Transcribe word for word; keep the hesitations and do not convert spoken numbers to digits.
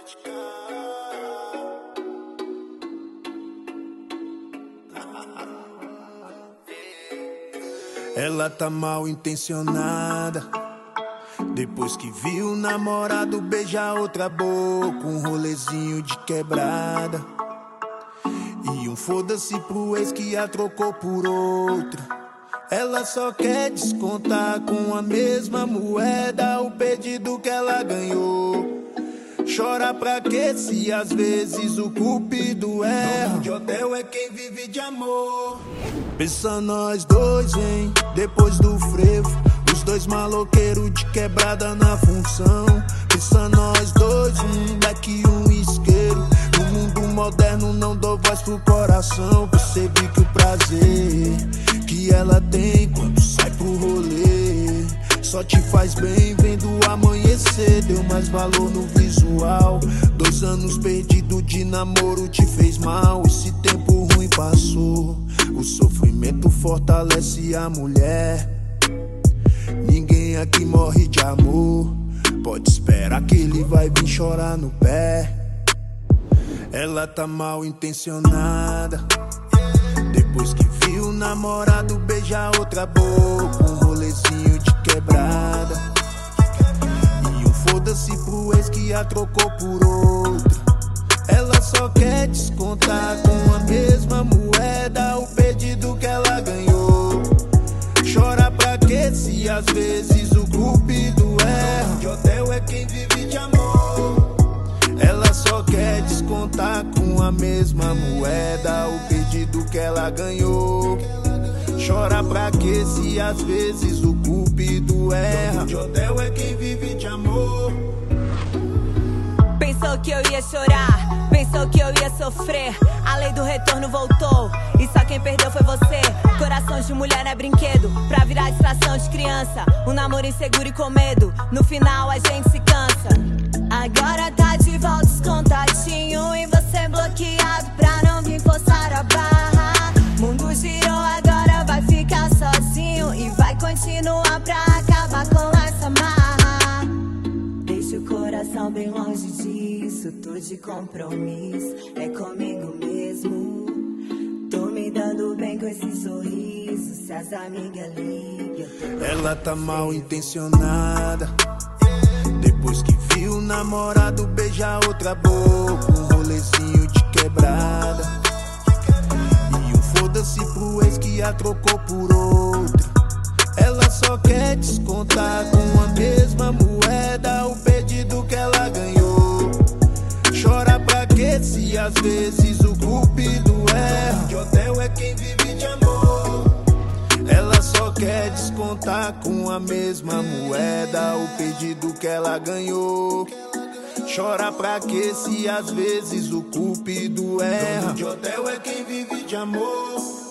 Ela tá mal intencionada, depois que viu o namorado beijar outra boca, um rolezinho de quebrada e um foda-se pro ex que a trocou por outra. Ela só quer descontar com a mesma moeda o pedido que ela ganhou. Chora pra quê se às vezes o cupido erra? Dono de hotel é quem vive de amor. Pensa nós dois, hein, depois do frevo, os dois maloqueiros de quebrada na função. Pensa nós dois, um leque e um isqueiro. No mundo moderno não dou voz pro coração. Percebi que o prazer que ela tem quando sai pro rolê só te faz bem vendo o amanhecer. Deu mais valor no visual. Dois anos perdido de namoro te fez mal. Esse tempo ruim passou. O sofrimento fortalece a mulher. Ninguém aqui morre de amor. Pode esperar que ele vai vir chorar no pé. Ela tá mal intencionada, depois que viu o namorado beijar outra boca, um rolezinho de quebrada e um foda-se pro ex que a trocou por outra. Ela só quer descontar com a mesma moeda o pedido que ela ganhou. Chora pra quê se às vezes o cupido erra? De hotel é quem vive de amor. Ela só quer descontar com a mesma moeda o pedido que ela ganhou. Chora pra quê se às vezes o cupido erra? De hotel é quem vive de amor. Pensou que eu ia chorar, pensou que eu ia sofrer. A lei do retorno voltou e só quem perdeu foi você. Coração de mulher é brinquedo pra virar distração de criança. Um namoro inseguro e com medo, no final a gente se cansa. Agora tá de volta os contatinhos e você bloqueado pra não vir forçar a barra. Mundo girou, agora vai ficar sozinho e vai continuar pra acabar com essa marra. Deixa o coração bem longe disso, tô de compromisso, é comigo mesmo. Tô me dando bem com esse sorriso, se as amigas ligam. Ela tá mal intencionada, depois que viu o namorado beijar outra boca, um rolezinho de quebrada e um foda-se pro ex que a trocou por outra. Ela só quer descontar com a mesma moeda o pedido que ela ganhou. Chora pra quê se às vezes o cupido erra? De hotel é quem vive de amor. Ela só quer descontar com a mesma moeda o pedido que ela ganhou. Chora pra quê se às vezes o cupido erra? De hotel é quem vive de amor.